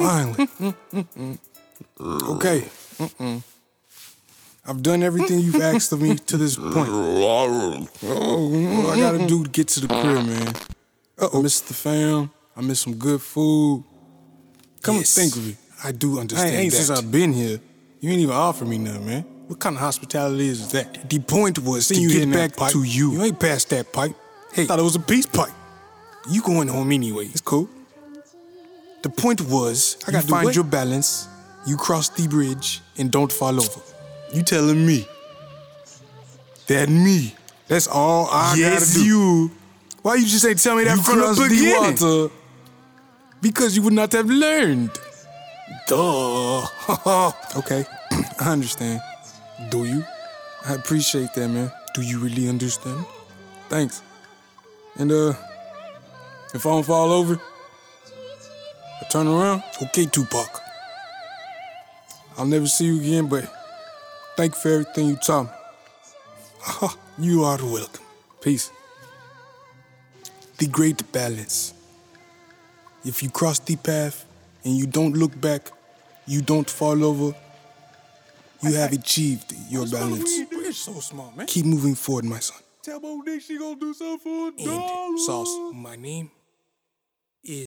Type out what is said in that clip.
Finally. Okay. I've done everything you've asked of me to this point. What I gotta do to get to the crib, man? I miss the fam. I miss some good food. Come to think of it, I do understand that. Since I've been here, you ain't even offered me nothing, man. What kind of hospitality is that? The point was to get back to you. You ain't past that pipe. Hey, I thought it was a peace pipe. You going home anyway. It's cool. The point was, I gotta find your balance, you cross the bridge, and don't fall over. You telling me that me? That's all I gotta do. Yes, you. Why you just ain't tell me that from the beginning? Water because you would not have learned. Duh. Okay, I understand. Do you? I appreciate that, man. Do you really understand? Thanks. And if I don't fall over, I turn around. Okay, Tupac. I'll never see you again, but thank you for everything you taught me. You are welcome. Peace. The great balance. If you cross the path and you don't look back, you don't fall over, you have achieved your balance. So smart, man. Keep moving forward, my son. Tell Bo Dick she gonna do something for a dollar. And Sauce, my name